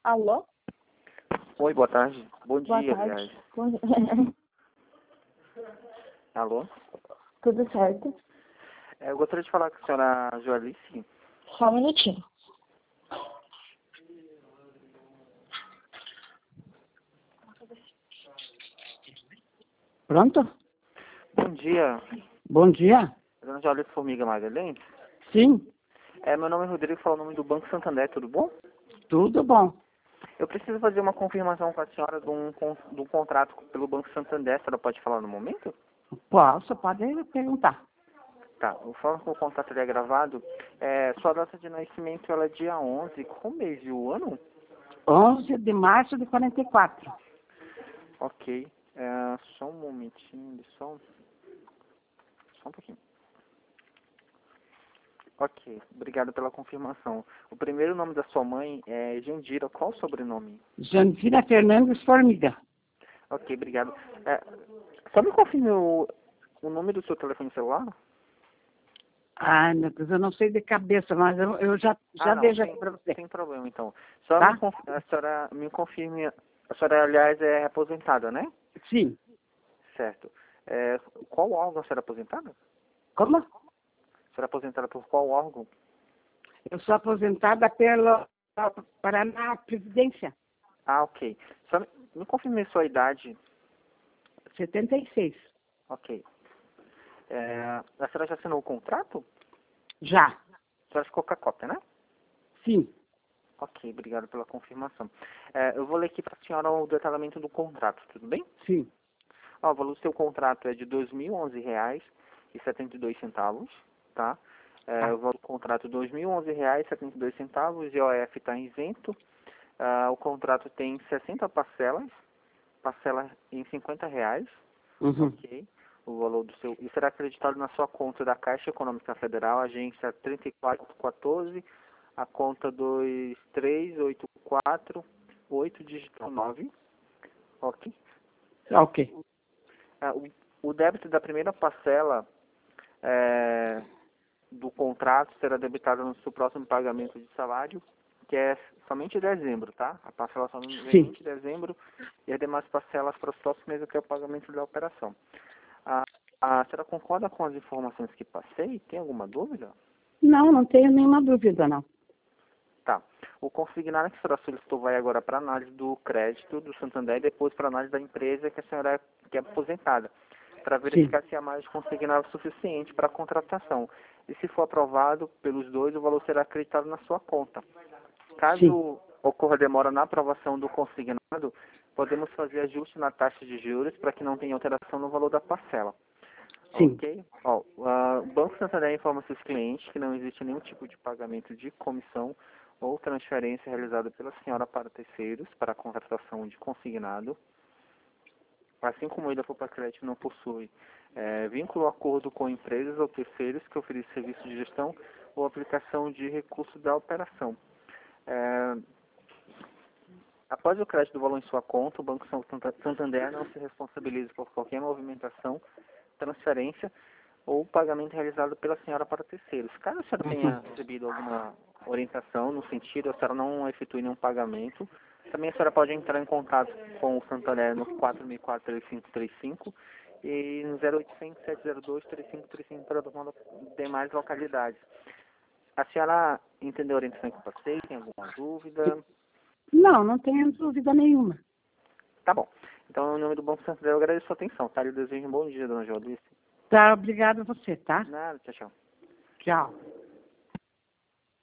Alô? Oi, boa tarde. Bom Boa dia, tarde. aliás. Alô? Tudo certo? Eu gostaria de falar com a senhora Joalice. Só um minutinho. Pronto? Bom dia, Bom dia. dona Joalice Formiga Magalhães. Sim, Meu nome é Rodrigo, falo o nome do Banco Santander, tudo bom? tudo bom. Eu preciso fazer uma confirmação com a senhora de um contrato pelo Banco Santander. A senhora pode falar no momento? Posso, pode perguntar. Tá, eu falo que o contrato ele é gravado. Sua data de nascimento ela é dia 11. Qual mês e o ano? 11 de março de 44. Ok. Só um momentinho, só um pouquinho. Ok, obrigado pela confirmação. O primeiro nome da sua mãe é Jandira. Qual o sobrenome? Jandira Fernandes Formiga. Ok, obrigado. Só me confirme o número do seu telefone celular? Ai, meu Deus, eu não sei de cabeça, mas eu já Não, vejo aqui para você. sem problema, então. Só Tá? a senhora me confirme. A senhora, aliás, é aposentada, né? Sim. Certo. Qual órgão a senhora é aposentada? Como? A senhora é aposentada por qual órgão? Eu sou aposentada pelo Paraná Previdência. Ah, ok. Só me confirme sua idade. 76. Ok. A senhora já assinou o contrato? Já. A senhora ficou com a cópia, né? Sim. Ok, obrigado pela confirmação. Eu vou ler aqui para a senhora o detalhamento do contrato, tudo bem? Sim. O valor do seu contrato é de R$ 2.011,72, tá? O valor do contrato é R$ 2.011,72, IOF está isento. O contrato tem 60 parcelas em R$ 50, Uhum. ok? O valor do seu... E será acreditado na sua conta da Caixa Econômica Federal, agência 3414, a conta 23848, dígito 9, ok? Ok. O débito da primeira parcela do contrato será debitado no seu próximo pagamento de salário, que é somente em dezembro, tá? A parcela somente Sim. em dezembro e as demais parcelas para os próximos meses, que é o pagamento da operação. A senhora concorda com as informações que passei? Tem alguma dúvida? Não tenho nenhuma dúvida, não. Tá. O consignado que a senhora solicitou vai agora para análise do crédito do Santander e depois para análise da empresa que a senhora que é aposentada, para verificar se há mais consignado suficiente para a contratação. E se for aprovado pelos dois, o valor será acreditado na sua conta. Caso ocorra demora na aprovação do consignado, podemos fazer ajuste na taxa de juros para que não tenha alteração no valor da parcela. Sim. Ok? O Banco Santander informa seus clientes que não existe nenhum tipo de pagamento de comissão ou transferência realizada pela senhora para terceiros para a contratação de consignado. Assim como o Ilha Crédito não possui vínculo ou acordo com empresas ou terceiros que oferecem serviço de gestão ou aplicação de recursos da operação. Após o crédito do valor em sua conta, o Banco Santander não se responsabiliza por qualquer movimentação, transferência ou pagamento realizado pela senhora para terceiros. Caso a senhora tenha recebido alguma orientação no sentido, a senhora não efetue nenhum pagamento, também a senhora pode entrar em contato com o Santander no 4004-3535 e no 0800-702-3535 para demais localidades. A senhora entendeu a orientação que eu passei? Tem alguma dúvida? Não tenho dúvida nenhuma. Tá bom. Então, em nome do Banco Santander, eu agradeço a sua atenção, tá? Eu desejo um bom dia, dona Joalice. Tá, obrigado a você, tá? Nada, tchau, tchau. Tchau.